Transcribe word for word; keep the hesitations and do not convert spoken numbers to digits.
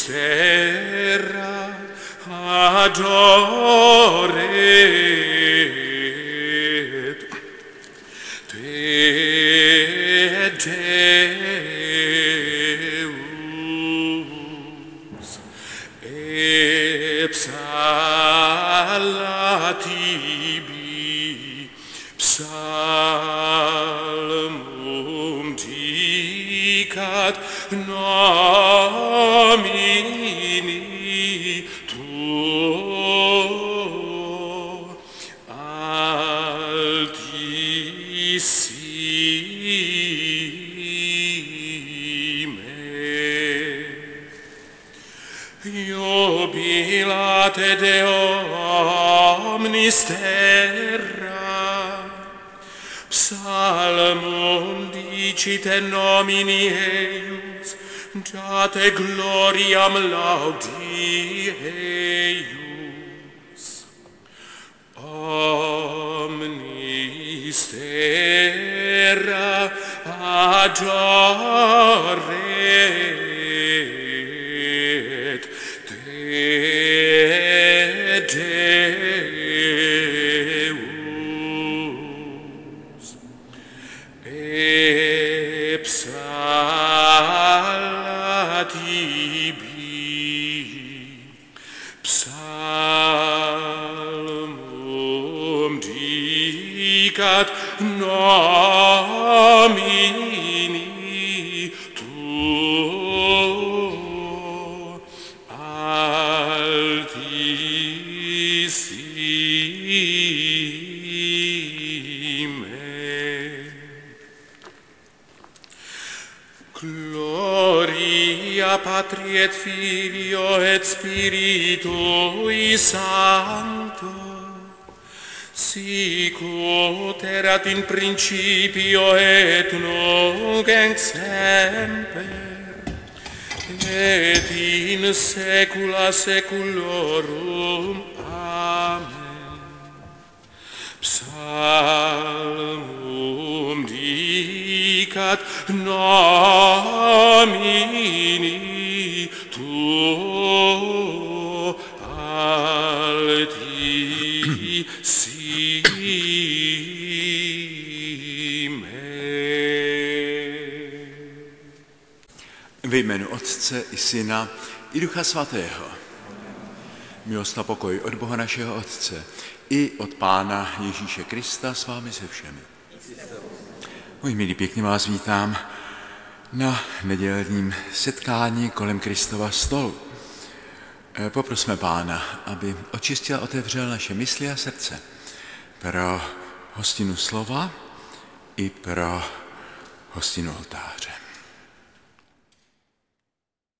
sera adoret te Deus et psalatibi psalmum dicat nomini tuo altissime. Jubilate Deo omnis terra, psalmum dicite nomini eius, date gloriam laudi eius. Omnis terra adoret te Deus et psalatibi psalmum dicat nomini tuo altissime. Gloria Patri et Filio et Spiritui Sancto, sic ut erat in principio et nunc et semper et in saecula saeculorum. Amen. Psalmum dicat nomini tuo altissime. Ve jménu Otce i Syna i Ducha Svatého. Milost a pokoj od Boha našeho Otce i od Pána Ježíše Krista s vámi se všemi. Moji milí, pěkně vás vítám na nedělním setkání kolem Kristova stolu. Poprosme Pána, aby očistil a otevřel naše mysli a srdce pro hostinu slova i pro hostinu oltáře.